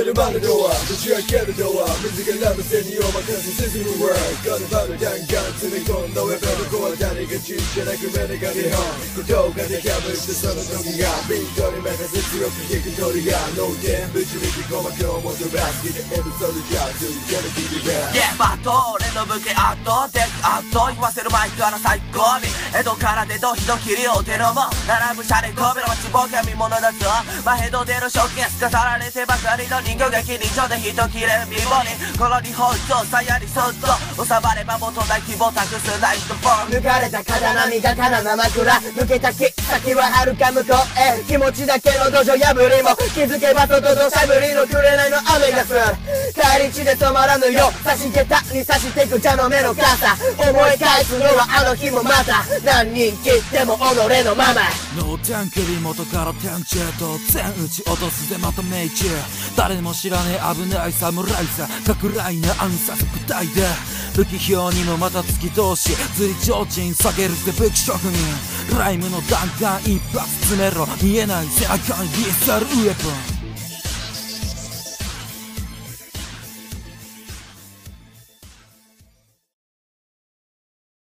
るまでドアぶち開けるドア水がラブ線にお任せ進む World このバルダンガン詰め込んだウェブの子は誰が中じゃなく目が日本鼓動がでかぶしてその時がビートに任せ強く弾くトリガー脳天ぶち抜き鼓膜を持つラスキでエブソルジャー続ける日々が Yeah バット俺の武器圧倒的圧倒言わせる前から最高に江戸から出と人切りお手のも並ぶシャレ飛べろ待ちぼけ見物だぞマヘドでの食器すかさられてばかりの人形劇人情で人切れる貧乏にこの日本とさやりそっと収まれば元大規模託すナイトフォー抜かれた刀磨かな生蔵抜けた木先は遥か向こうへ気持ちだけの土壌破りも気づけば外としゃぶりの紅の雨が降る帰り地で止まらぬよ差し桁に差してく茶の目の傘思い返すのはあの日もまた何人切っても己のまま脳天首元から天中と全打ち落とすでまた命中誰も知らねえ危ない侍さ格来な暗殺部隊で武器表にもまた突き通し釣り提灯下げるぜ武器職人ライムの弾丸一発詰めろ見えない背中にリーサルウェポン